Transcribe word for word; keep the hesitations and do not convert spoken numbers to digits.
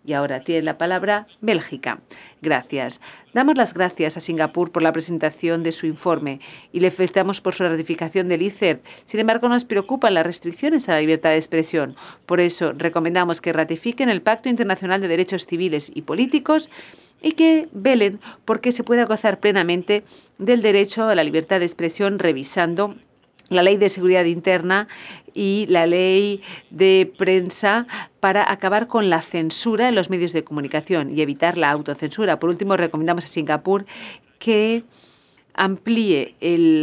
Y ahora tiene la palabra Bélgica. Gracias. Damos las gracias a Singapur por la presentación de su informe y le felicitamos por su ratificación del I C E R. Sin embargo, nos preocupan las restricciones a la libertad de expresión. Por eso, recomendamos que ratifiquen el Pacto Internacional de Derechos Civiles y Políticos y que velen porque se pueda gozar plenamente del derecho a la libertad de expresión revisando la Ley de Seguridad Interna y la Ley de Prensa para acabar con la censura en los medios de comunicación y evitar la autocensura. Por último, recomendamos a Singapur que amplíe el